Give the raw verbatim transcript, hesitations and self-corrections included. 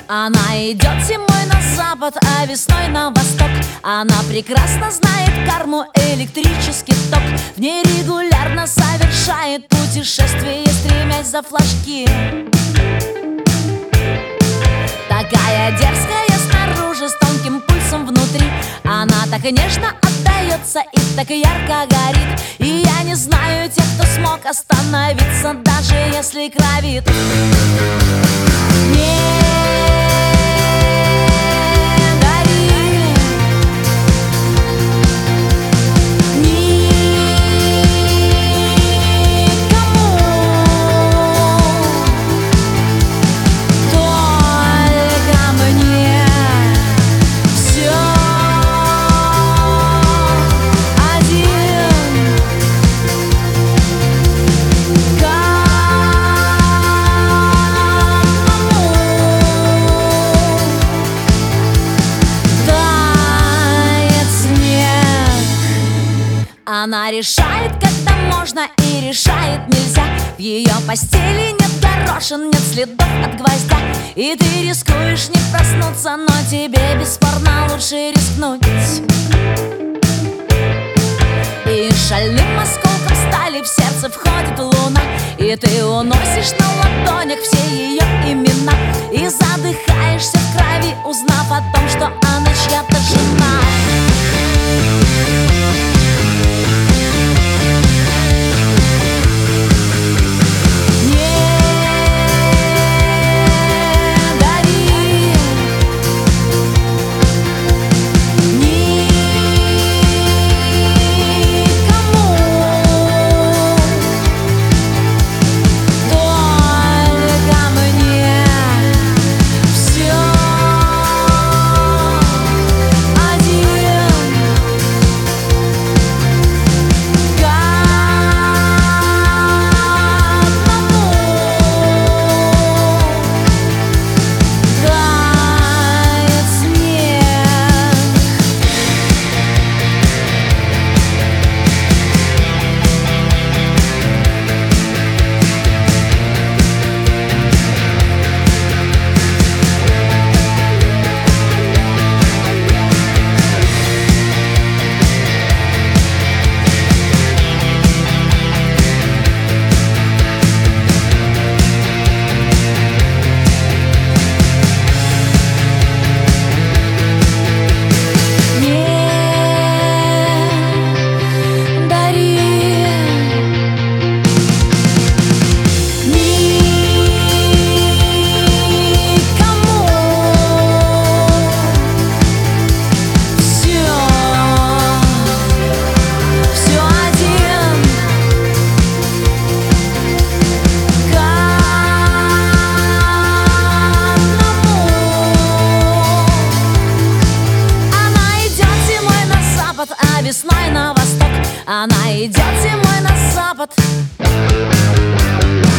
Она идет зимой на запад, а весной на восток. Она прекрасно знает карму, электрический ток. В ней регулярно совершает путешествие, стремясь за флажки. Такая дерзкая снаружи, с тонким пульсом внутри. Она так нежно отдается и так ярко горит. И я не знаю тех, кто смог остановиться, даже если кровит. Не гори никому, только мне. Все один. Она решает, когда можно, и решает нельзя. В ее постели нет горошин, нет следов от гвоздя. И ты рискуешь не проснуться, но тебе бесспорно лучше рискнуть. И шальным осколком стали в сердце входит луна. И ты уносишь на ладонях все ее имена. И задыхаешься в крови, узнав о том, что она чья-то жена. А весной на восток. Она идет зимой на запад.